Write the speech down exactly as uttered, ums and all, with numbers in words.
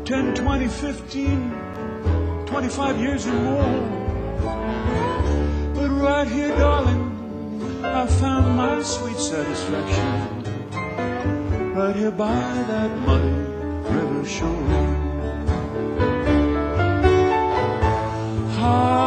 ten, twenty, fifteen, twenty-five years or more. But right here, darling, I found my sweet satisfaction. Right here by that muddy river shore. Ah,